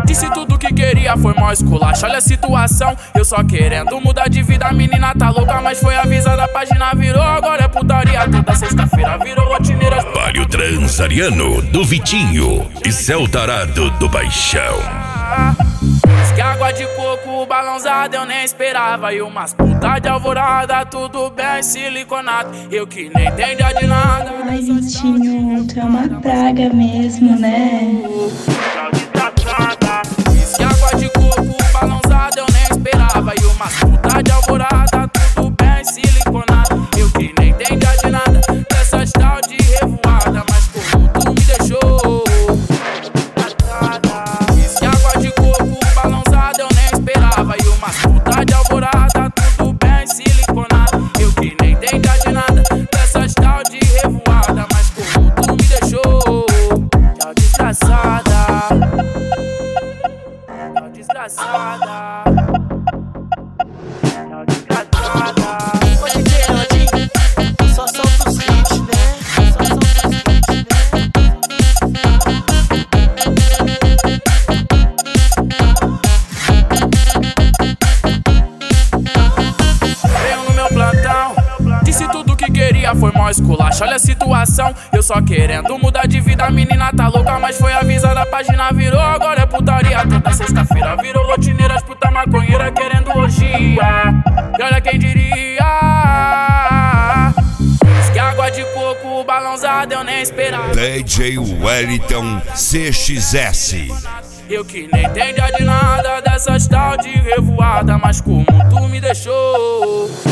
Disse tudo que queria, foi mó esculacho. Olha a situação, eu só querendo mudar de vida. A menina tá louca, mas foi avisada. A página virou, agora é putaria. Toda sexta-feira virou rotineira. Palio Transariano do Vitinho e Céu Tarado do Baixão. Diz que água de coco balançada eu nem esperava. E umas puta de alvorada, tudo bem siliconado. Eu que nem entendia de nada. Ai, Vitinho, tu é uma praga mesmo, né? Diz que água de coco balançada eu nem esperava. E umas puta de alvorada, tudo bem siliconado. Eu que nem entendia de nada dessas tal de revoada. Mas como tu me deixou. Diz que água de coco balançada eu nem esperava. E umas puta de alvorada, tudo bem siliconado. Eu que nem entendia de nada dessas tal de revoada. Mas como tu me deixou. Tchau, desgraçada. Tchau, desgraçada. Tchau, desgraçada. Pode crer, Nodinho. Só solta os hits, né? Só solta os hits, né? Veio no meu plantão, disse tudo que queria, foi mó esculacho. Olha a situação, eu só querendo mudar de vida. A menina tá louca, mas foi avisada. A página virou, agora é putaria. Toda sexta-feira virou rotineira. As puta maconheira querendo orgia. E olha quem diria. Diz que água de coco balançada eu nem esperava. DJ Wellington CXS. Eu que nem entendia de nada dessas tal de revoada. Mas como tu me deixou.